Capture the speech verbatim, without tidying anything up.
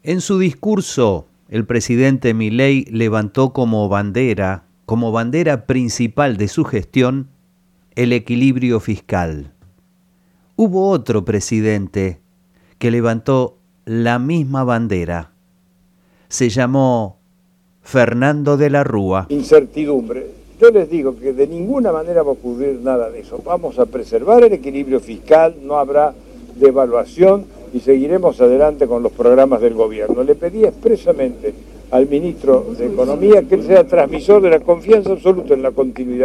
En su discurso, el presidente Milei levantó como bandera, como bandera principal de su gestión, el equilibrio fiscal. Hubo otro presidente que levantó la misma bandera. Se llamó Fernando de la Rúa. Incertidumbre. Yo les digo que de ninguna manera va a ocurrir nada de eso. Vamos a preservar el equilibrio fiscal, no habrá devaluación y seguiremos adelante con los programas del gobierno. Le pedí expresamente al ministro de Economía que él sea transmisor de la confianza absoluta en la continuidad.